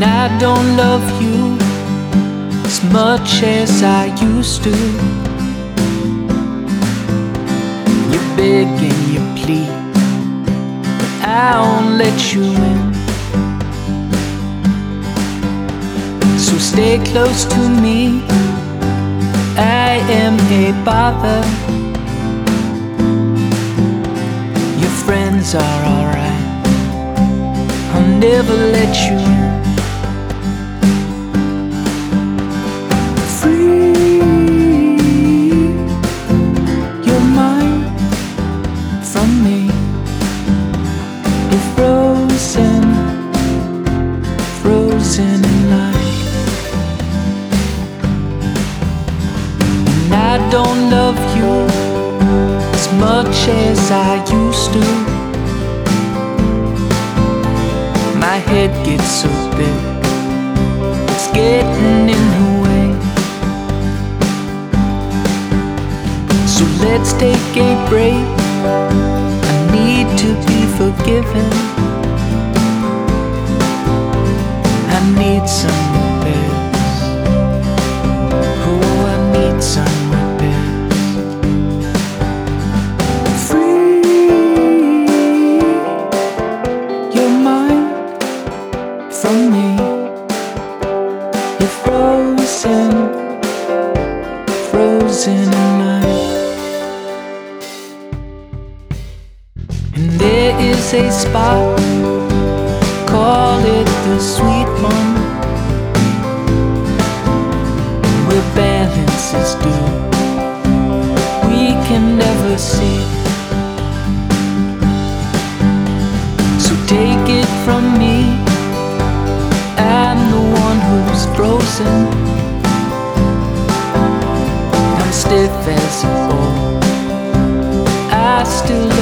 I don't love you as much as I used to. You beg and you plead, but I won't let you in. So stay close to me, I am a bother. Your friends are alright, I'll never let you in. Frozen in life. And I don't love you as much as I used to. My head gets so big, it's getting in the way. So let's take a break, I need to be forgiven. I need some repairs. Oh, I need some repairs. Free your mind from me. You're frozen, frozen in life. And there is a spot, call it the sweet one, where balance is due, we can never see. So take it from me, I'm the one who's frozen. I'm stiff as a bowl, I still